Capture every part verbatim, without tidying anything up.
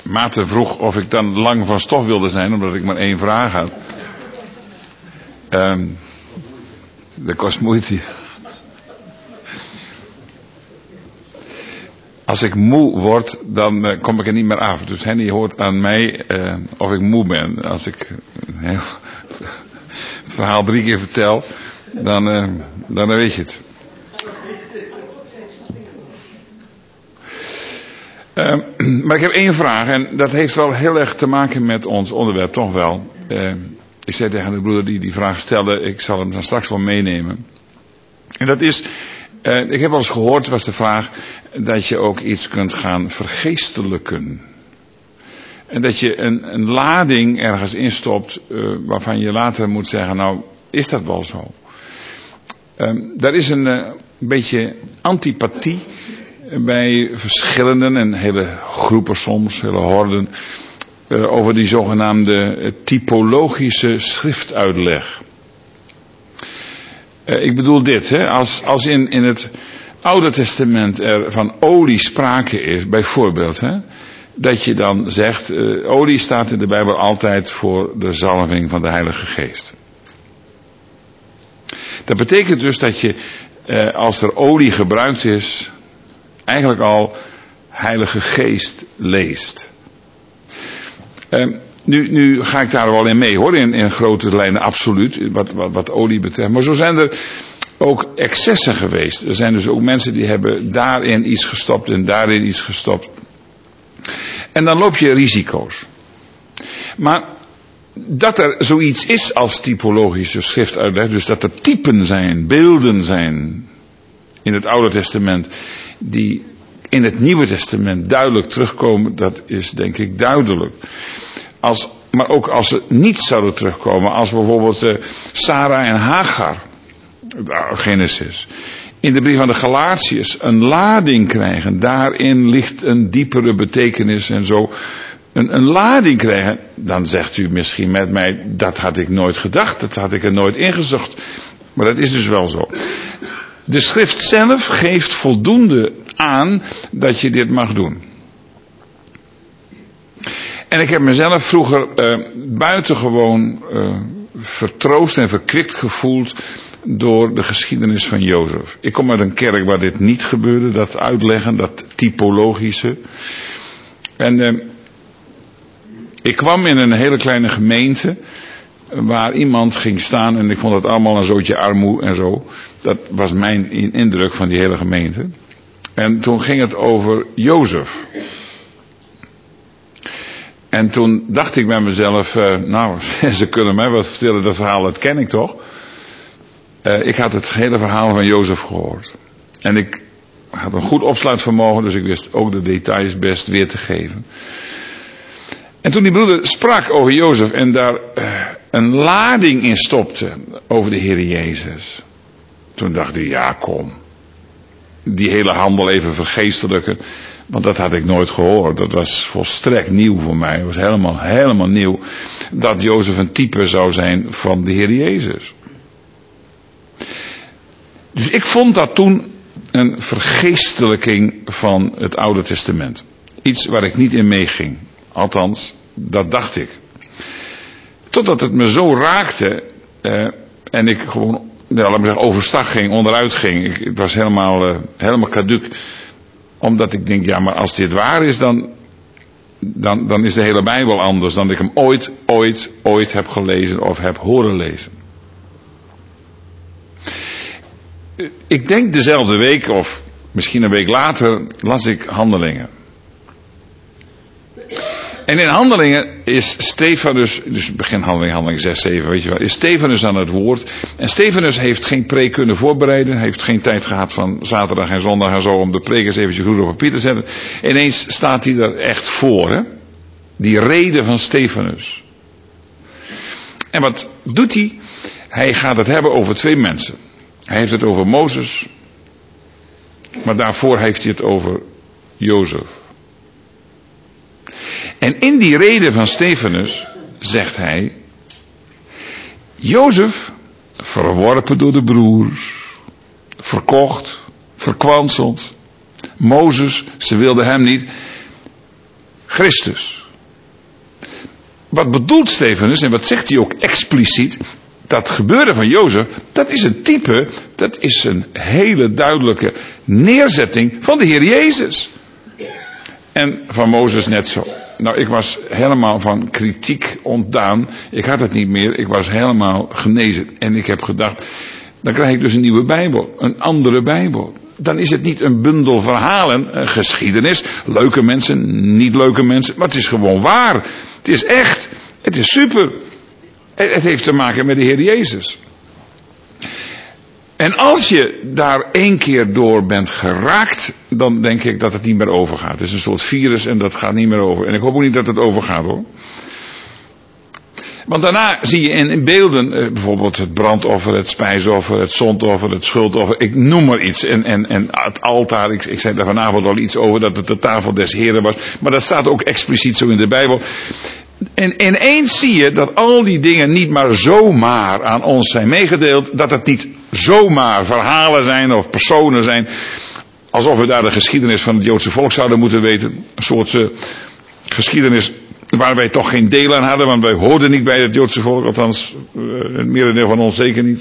Maarten vroeg of ik dan lang van stof wilde zijn, omdat ik maar één vraag had. Um, dat kost moeite. Als ik moe word, dan uh, kom ik er niet meer af. Dus Henny hoort aan mij uh, of ik moe ben. Als ik uh, het verhaal drie keer vertel, dan, uh, dan weet je het. Uh, maar ik heb één vraag en dat heeft wel heel erg te maken met ons onderwerp, toch wel. Uh, ik zei tegen de broeder die die vraag stelde, ik zal hem dan straks wel meenemen. En dat is, uh, ik heb al eens gehoord, was de vraag, dat je ook iets kunt gaan vergeestelijken. En dat je een, een lading ergens instopt, uh, waarvan je later moet zeggen, nou, is dat wel zo? Uh, daar is een uh, beetje antipathie bij verschillenden en hele groepen soms, hele horden, uh, over die zogenaamde uh, typologische schriftuitleg. Uh, ik bedoel dit, hè, als, als in, in het Oude Testament er van olie sprake is, bijvoorbeeld, hè, dat je dan zegt, uh, olie staat in de Bijbel altijd voor de zalving van de Heilige Geest. Dat betekent dus dat je, uh, als er olie gebruikt is, eigenlijk al Heilige Geest leest. Uh, nu, nu ga ik daar wel in mee hoor, in, in grote lijnen absoluut, wat, wat, wat olie betreft. Maar zo zijn er ook excessen geweest. Er zijn dus ook mensen die hebben daarin iets gestopt en daarin iets gestopt. En dan loop je risico's. Maar dat er zoiets is als typologische schriftuitleg, dus dat er typen zijn, beelden zijn in het Oude Testament die in het Nieuwe Testament duidelijk terugkomen, dat is denk ik duidelijk. Als, maar ook als ze niet zouden terugkomen, als bijvoorbeeld uh, Sarah en Hagar, Genesis, in de brief aan de Galatiërs een lading krijgen, daarin ligt een diepere betekenis en zo, een, een lading krijgen, dan zegt u misschien met mij, dat had ik nooit gedacht, dat had ik er nooit ingezocht, maar dat is dus wel zo. De schrift zelf geeft voldoende aan dat je dit mag doen. En ik heb mezelf vroeger uh, buitengewoon uh, vertroost en verkwikt gevoeld door de geschiedenis van Jozef. Ik kom uit een kerk waar dit niet gebeurde, dat uitleggen, dat typologische. En uh, ik kwam in een hele kleine gemeente waar iemand ging staan en ik vond het allemaal een zootje armoe en zo. Dat was mijn indruk van die hele gemeente. En toen ging het over Jozef. En toen dacht ik bij mezelf, uh, nou, ze kunnen mij wat vertellen, dat verhaal, dat ken ik toch. Uh, ik had het hele verhaal van Jozef gehoord. En ik had een goed opsluitvermogen, dus ik wist ook de details best weer te geven. En toen die broeder sprak over Jozef en daar uh, een lading in stopte over de Heer Jezus. Toen dacht ik, ja kom, die hele handel even vergeestelijken. Want dat had ik nooit gehoord. Dat was volstrekt nieuw voor mij. Het was helemaal, helemaal nieuw. Dat Jozef een type zou zijn van de Heer Jezus. Dus ik vond dat toen een vergeestelijking van het Oude Testament. Iets waar ik niet in meeging. Althans, dat dacht ik. Totdat het me zo raakte. Uh, en ik gewoon, ja, laat me zeggen, overstag ging, onderuit ging. Ik, het was helemaal, uh, helemaal caduc. Omdat ik denk, ja, maar als dit waar is, dan, dan, dan is de hele Bijbel anders dan ik hem ooit, ooit, ooit heb gelezen of heb horen lezen. Ik denk dezelfde week, of misschien een week later, las ik Handelingen. En in Handelingen is Stefanus, dus begin Handelingen, Handelingen zes, zeven, weet je wel, is Stefanus aan het woord. En Stefanus heeft geen preek kunnen voorbereiden, hij heeft geen tijd gehad van zaterdag en zondag en zo om de preek eens eventjes goed op papier te zetten. Ineens staat hij er echt voor, hè? Die rede van Stefanus. En wat doet hij? Hij gaat het hebben over twee mensen. Hij heeft het over Mozes, maar daarvoor heeft hij het over Jozef. En in die rede van Stefanus zegt hij, Jozef, verworpen door de broers, verkocht, verkwanseld. Mozes, ze wilden hem niet. Christus. Wat bedoelt Stefanus, en wat zegt hij ook expliciet, dat gebeuren van Jozef, dat is een type, dat is een hele duidelijke neerzetting van de Heer Jezus. En van Mozes net zo. Nou, ik was helemaal van kritiek ontdaan. Ik had het niet meer. Ik was helemaal genezen. En ik heb gedacht, dan krijg ik dus een nieuwe Bijbel. Een andere Bijbel. Dan is het niet een bundel verhalen, een geschiedenis. Leuke mensen, niet leuke mensen. Maar het is gewoon waar. Het is echt. Het is super. Het heeft te maken met de Heer Jezus. En als je daar één keer door bent geraakt, dan denk ik dat het niet meer overgaat. Het is een soort virus en dat gaat niet meer over. En ik hoop ook niet dat het overgaat, hoor. Want daarna zie je in beelden, bijvoorbeeld het brandoffer, het spijsoffer, het zondoffer, het schuldoffer. Ik noem maar iets. En, en, en het altaar, ik, ik zei daar vanavond al iets over, dat het de tafel des Heren was. Maar dat staat ook expliciet zo in de Bijbel. En ineens zie je dat al die dingen niet maar zomaar aan ons zijn meegedeeld. Dat het niet zomaar verhalen zijn of personen zijn. Alsof we daar de geschiedenis van het Joodse volk zouden moeten weten. Een soort uh, geschiedenis waar wij toch geen deel aan hadden. Want wij hoorden niet bij het Joodse volk. Althans, uh, het merendeel van ons zeker niet.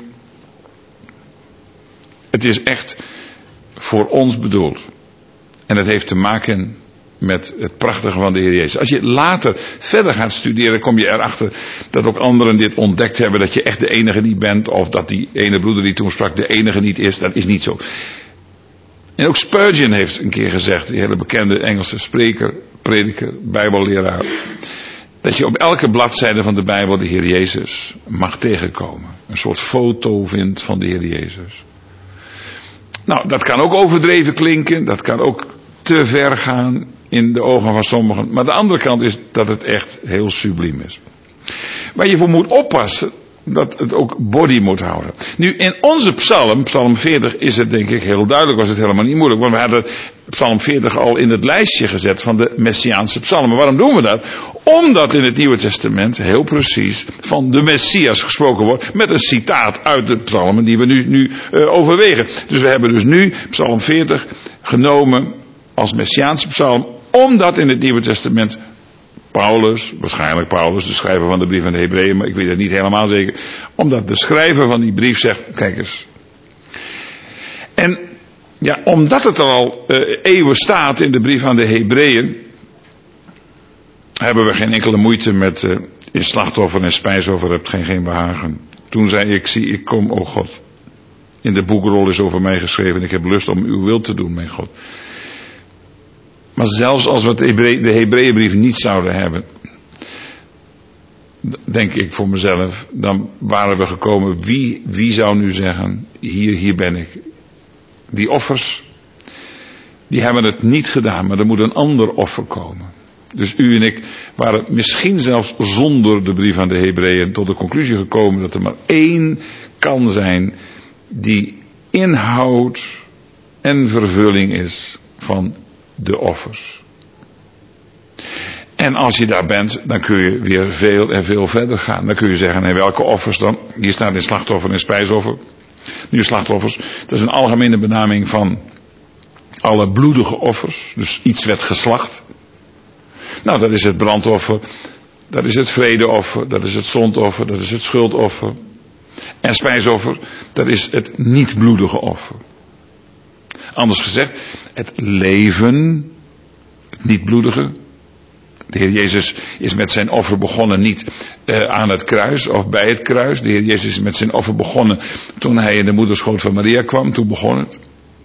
Het is echt voor ons bedoeld. En het heeft te maken met het prachtige van de Heer Jezus. Als je later verder gaat studeren, kom je erachter dat ook anderen dit ontdekt hebben, dat je echt de enige niet bent, of dat die ene broeder die toen sprak de enige niet is. Dat is niet zo. En ook Spurgeon heeft een keer gezegd, die hele bekende Engelse spreker, prediker, bijbelleraar, dat je op elke bladzijde van de Bijbel de Heer Jezus mag tegenkomen. Een soort foto vindt van de Heer Jezus. Nou, dat kan ook overdreven klinken, dat kan ook te ver gaan in de ogen van sommigen. Maar de andere kant is dat het echt heel subliem is. Waar je voor moet oppassen, dat het ook body moet houden. Nu in onze psalm, psalm veertig, is het denk ik heel duidelijk, was het helemaal niet moeilijk. Want we hadden psalm veertig al in het lijstje gezet van de Messiaanse psalmen. Waarom doen we dat? Omdat in het Nieuwe Testament heel precies van de Messias gesproken wordt. Met een citaat uit de psalmen die we nu, nu uh, overwegen. Dus we hebben dus nu psalm veertig genomen als Messiaanse psalm. Omdat in het Nieuwe Testament Paulus, waarschijnlijk Paulus, de schrijver van de brief aan de Hebreeën, maar ik weet het niet helemaal zeker. Omdat de schrijver van die brief zegt, kijk eens. En ja, omdat het al uh, eeuwen staat in de brief aan de Hebreeën, hebben we geen enkele moeite met uh, in slachtoffer en spijsoffer hebt geen geen behagen. Toen zei ik, zie ik kom, o God. In de boekrol is over mij geschreven, ik heb lust om uw wil te doen, mijn God. Maar zelfs als we het Hebre- de Hebreeënbrief niet zouden hebben, denk ik voor mezelf, dan waren we gekomen, wie, wie zou nu zeggen, hier, hier ben ik. Die offers, die hebben het niet gedaan, maar er moet een ander offer komen. Dus u en ik waren misschien zelfs zonder de brief aan de Hebreeën tot de conclusie gekomen dat er maar één kan zijn die inhoud en vervulling is van de offers. En als je daar bent, dan kun je weer veel en veel verder gaan. Dan kun je zeggen, nee, welke offers dan? Hier staat in slachtoffer en spijsoffer. Nu slachtoffers, dat is een algemene benaming van alle bloedige offers. Dus iets werd geslacht. Nou, dat is het brandoffer, dat is het vredeoffer, dat is het zondoffer, dat is het schuldoffer. En spijsoffer, dat is het niet bloedige offer. Anders gezegd, het leven, het niet bloedige. De Heer Jezus is met zijn offer begonnen niet uh, aan het kruis of bij het kruis. De Heer Jezus is met zijn offer begonnen toen hij in de moederschoot van Maria kwam. Toen begon het.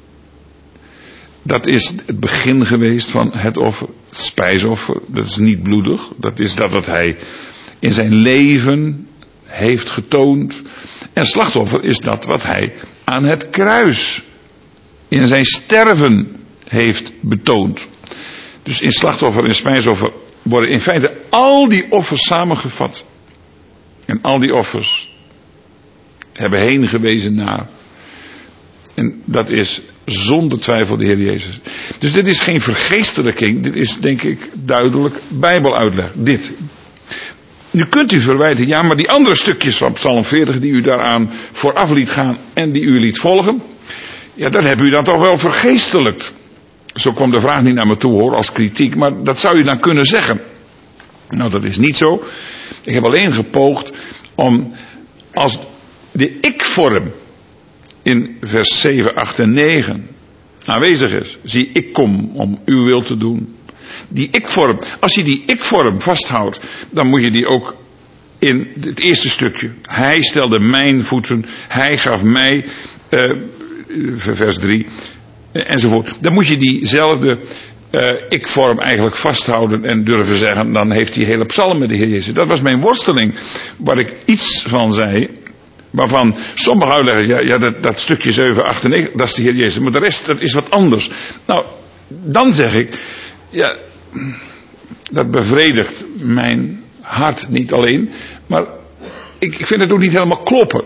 Dat is het begin geweest van het offer. Het spijsoffer, dat is niet bloedig. Dat is dat wat hij in zijn leven heeft getoond. En slachtoffer is dat wat hij aan het kruis in zijn sterven heeft betoond. Dus in slachtoffer en spijsoffer worden in feite al die offers samengevat. En al die offers hebben heen gewezen naar. En dat is zonder twijfel de Heer Jezus. Dus dit is geen vergeestelijking. Dit is denk ik duidelijk bijbeluitleg. Dit. Nu kunt u verwijten, ja, maar die andere stukjes van Psalm veertig die u daaraan vooraf liet gaan en die u liet volgen, ja, dat hebt u dan toch wel vergeestelijkt. Zo kwam de vraag niet naar me toe hoor, als kritiek. Maar dat zou je dan kunnen zeggen. Nou, dat is niet zo. Ik heb alleen gepoogd om, als de ik-vorm in vers zeven, acht en negen aanwezig is. Zie, ik kom om uw wil te doen. Die ik-vorm, als je die ik-vorm vasthoudt, dan moet je die ook in het eerste stukje. Hij stelde mijn voeten, hij gaf mij, uh, vers drie, uh, enzovoort. Dan moet je diezelfde uh, ik-vorm eigenlijk vasthouden en durven zeggen, dan heeft die hele psalm met de Heer Jezus. Dat was mijn worsteling, waar ik iets van zei, waarvan sommige uitleggers, ja, ja dat, dat stukje zeven, acht en negen, dat is de Heer Jezus, maar de rest, dat is wat anders. Nou, dan zeg ik, ja, dat bevredigt mijn hart niet alleen, maar ik, ik vind het ook niet helemaal kloppen.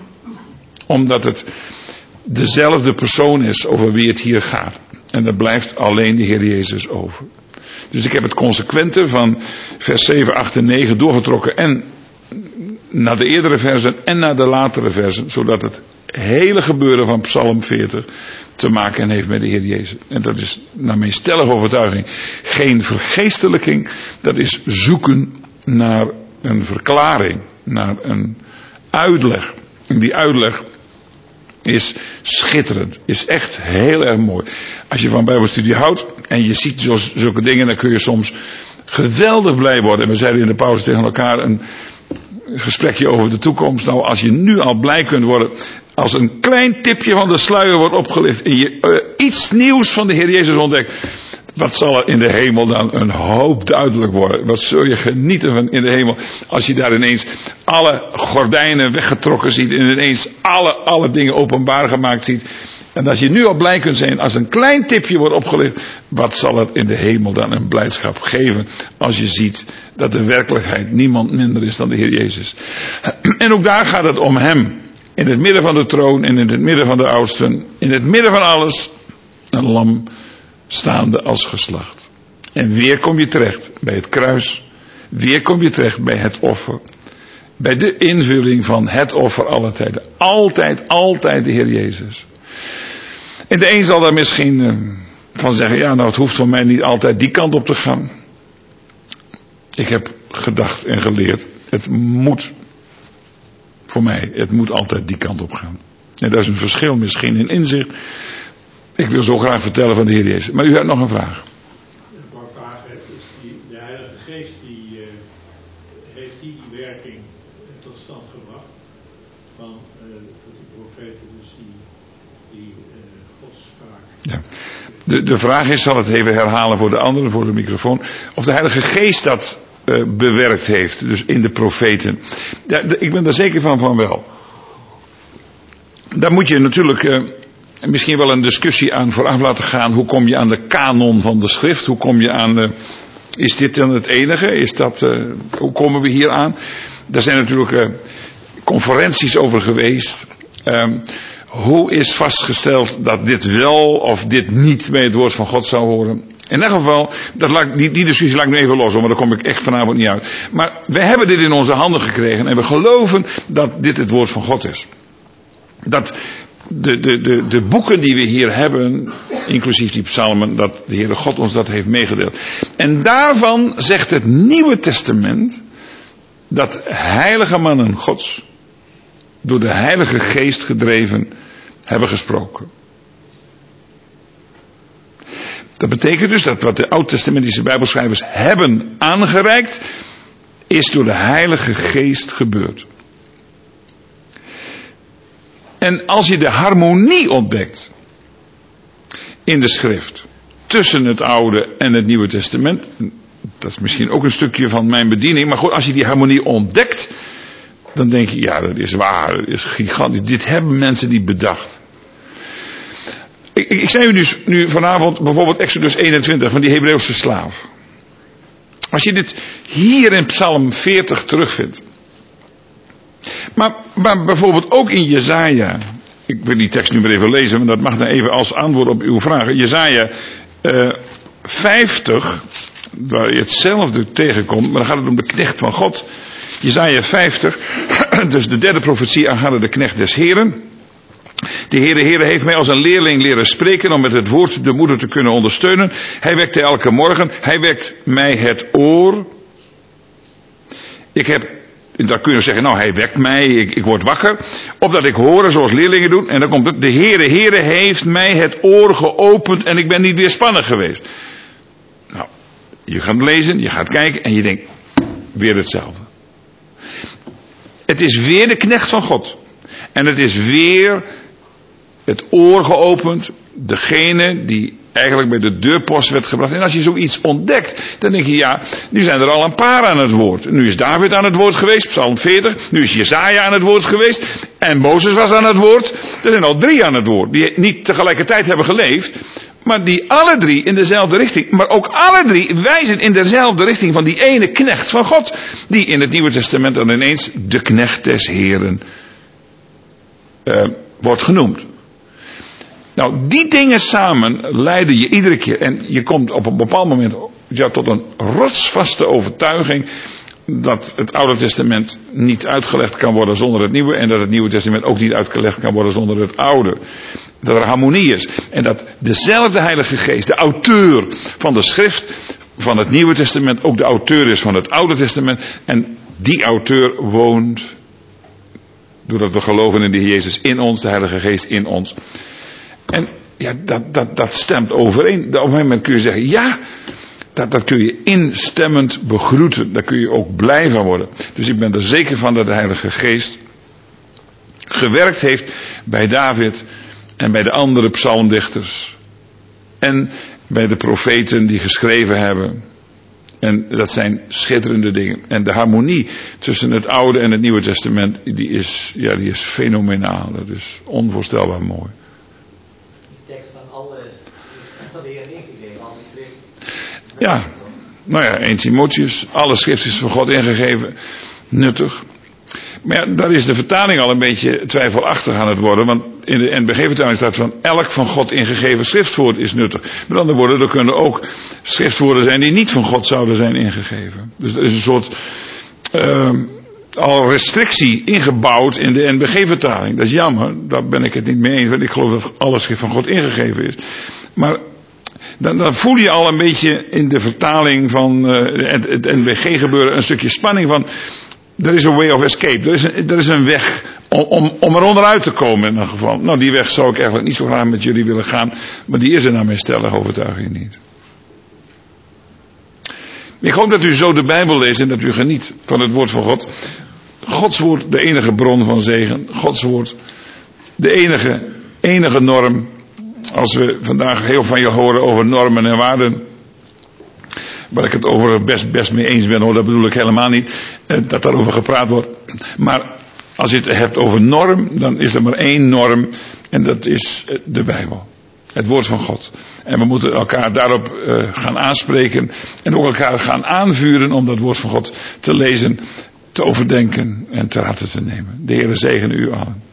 Omdat het dezelfde persoon is over wie het hier gaat. En er blijft alleen de Heer Jezus over. Dus ik heb het consequente van vers zeven, acht en negen doorgetrokken en naar de eerdere versen en naar de latere versen, zodat het hele gebeuren van Psalm veertig te maken heeft met de Heer Jezus. En dat is naar mijn stellige overtuiging geen vergeestelijking, dat is zoeken naar een verklaring, naar een uitleg. En die uitleg is schitterend, is echt heel erg mooi. Als je van Bijbelstudie houdt en je ziet zo, zulke dingen, dan kun je soms geweldig blij worden. En we zeiden in de pauze tegen elkaar een gesprekje over de toekomst. Nou, als je nu al blij kunt worden, als een klein tipje van de sluier wordt opgelicht en je uh, iets nieuws van de Heer Jezus ontdekt, wat zal er in de hemel dan een hoop duidelijk worden. Wat zul je genieten van in de hemel, als je daar ineens alle gordijnen weggetrokken ziet en ineens alle, alle dingen openbaar gemaakt ziet. En als je nu al blij kunt zijn, als een klein tipje wordt opgelicht, wat zal het in de hemel dan een blijdschap geven, als je ziet dat de werkelijkheid niemand minder is dan de Heer Jezus. En ook daar gaat het om Hem. In het midden van de troon en in het midden van de oudsten, in het midden van alles, een lam staande als geslacht. En weer kom je terecht bij het kruis, weer kom je terecht bij het offer, bij de invulling van het offer alle tijden. Altijd, altijd de Heer Jezus. En de een zal daar misschien uh, van zeggen, ja nou het hoeft voor mij niet altijd die kant op te gaan. Ik heb gedacht en geleerd, het moet voor mij, het moet altijd die kant op gaan. En dat is een verschil misschien in inzicht. Ik wil zo graag vertellen van de Heer Jezus. Maar u hebt nog een vraag. Een paar vragen. Is die, de Heilige Geest, die, uh, heeft die die werking tot stand gebracht? Van uh, de profeten, dus die, die uh, Godsspraak. Ja. De, de vraag is, zal het even herhalen voor de anderen, voor de microfoon. Of de Heilige Geest dat uh, bewerkt heeft, dus in de profeten. Ja, de, ik ben daar zeker van van wel. Daar moet je natuurlijk uh, misschien wel een discussie aan vooraf laten gaan. Hoe kom je aan de kanon van de schrift? Hoe kom je aan de, is dit dan het enige? Is dat, uh, hoe komen we hier aan? Daar zijn natuurlijk uh, conferenties over geweest. Um, hoe is vastgesteld dat dit wel of dit niet bij het woord van God zou horen? In elk geval, dat laat, die, die discussie laat ik nu even los, hoor, maar daar kom ik echt vanavond niet uit. Maar wij hebben dit in onze handen gekregen en we geloven dat dit het woord van God is. Dat de, de, de, de boeken die we hier hebben, inclusief die psalmen, dat de Heere God ons dat heeft meegedeeld. En daarvan zegt het Nieuwe Testament dat heilige mannen Gods door de Heilige Geest gedreven hebben gesproken. Dat betekent dus dat wat de oud-testamentische bijbelschrijvers hebben aangereikt, is door de Heilige Geest gebeurd. En als je de harmonie ontdekt in de schrift tussen het Oude en het Nieuwe Testament, dat is misschien ook een stukje van mijn bediening, maar goed, als je die harmonie ontdekt, dan denk je, ja, dat is waar, dat is gigantisch. Dit hebben mensen niet bedacht. Ik, ik, ik zei u dus nu vanavond bijvoorbeeld Exodus eenentwintig van die Hebreeuwse slaaf. Als je dit hier in Psalm veertig terugvindt. Maar, maar bijvoorbeeld ook in Jesaja. Ik wil die tekst nu maar even lezen, maar dat mag dan even als antwoord op uw vragen. Jesaja uh, vijftig, waar je hetzelfde tegenkomt, maar dan gaat het om de knecht van God. Jesaja vijftig, dus de derde profetie aangaande de knecht des Heren. De Heere Heere heeft mij als een leerling leren spreken om met het woord de moeder te kunnen ondersteunen. Hij wekte elke morgen. Hij wekt mij het oor. Ik heb, daar kun je zeggen, nou hij wekt mij, ik, ik word wakker. Opdat ik horen zoals leerlingen doen. En dan komt het, de Heere Heere heeft mij het oor geopend en ik ben niet weerspannig geweest. Nou, je gaat lezen, je gaat kijken en je denkt, weer hetzelfde. Het is weer de knecht van God. En het is weer het oor geopend. Degene die eigenlijk bij de deurpost werd gebracht. En als je zoiets ontdekt, dan denk je, ja, nu zijn er al een paar aan het woord. Nu is David aan het woord geweest, Psalm veertig. Nu is Jesaja aan het woord geweest. En Mozes was aan het woord. Er zijn al drie aan het woord. Die niet tegelijkertijd hebben geleefd. Maar die alle drie in dezelfde richting. Maar ook alle drie wijzen in dezelfde richting van die ene knecht van God. Die in het Nieuwe Testament dan ineens de knecht des Heren uh, wordt genoemd. Nou, die dingen samen leiden je iedere keer. En je komt op een bepaald moment ja, tot een rotsvaste overtuiging dat het Oude Testament niet uitgelegd kan worden zonder het Nieuwe. En dat het Nieuwe Testament ook niet uitgelegd kan worden zonder het Oude. Dat er harmonie is. En dat dezelfde Heilige Geest, de auteur van de schrift van het Nieuwe Testament, ook de auteur is van het Oude Testament. En die auteur woont, doordat we geloven in de Heer Jezus in ons, de Heilige Geest in ons. En ja, dat, dat, dat stemt overeen. Op een gegeven moment kun je zeggen, ja, dat, dat kun je instemmend begroeten. Daar kun je ook blij van worden. Dus ik ben er zeker van dat de Heilige Geest gewerkt heeft bij David en bij de andere psalmdichters. En bij de profeten die geschreven hebben. En dat zijn schitterende dingen. En de harmonie tussen het Oude en het Nieuwe Testament, die is, ja, die is fenomenaal. Dat is onvoorstelbaar mooi. De tekst van alle van de Heer ingegeven, alle schrift. Ja, nou ja, één Timotheus, alle schrift is van God ingegeven, nuttig. Maar ja, daar is de vertaling al een beetje twijfelachtig aan het worden. Want in de N B G-vertaling staat van elk van God ingegeven schriftwoord is nuttig. Met andere woorden, er kunnen ook schriftwoorden zijn die niet van God zouden zijn ingegeven. Dus er is een soort uh, al restrictie ingebouwd in de N B G-vertaling. Dat is jammer, daar ben ik het niet mee eens. Want ik geloof dat alle schrift van God ingegeven is. Maar dan, dan voel je al een beetje in de vertaling van uh, het, het N B G-gebeuren een stukje spanning van. Er is een way of escape. Er is een, er is een weg om, om, om er onderuit te komen in ieder geval. Nou, die weg zou ik eigenlijk niet zo graag met jullie willen gaan. Maar die is er naar mijn stellige overtuiging niet. Ik hoop dat u zo de Bijbel leest en dat u geniet van het woord van God. Gods woord, de enige bron van zegen. Gods woord, de enige, enige norm. Als we vandaag heel van je horen over normen en waarden. Waar ik het over best, best mee eens ben, hoor, dat bedoel ik helemaal niet. Dat daarover gepraat wordt. Maar als je het hebt over norm, dan is er maar één norm. En dat is de Bijbel. Het woord van God. En we moeten elkaar daarop uh, gaan aanspreken. En ook elkaar gaan aanvuren om dat woord van God te lezen, te overdenken en te raden te nemen. De Heer zegene u allen.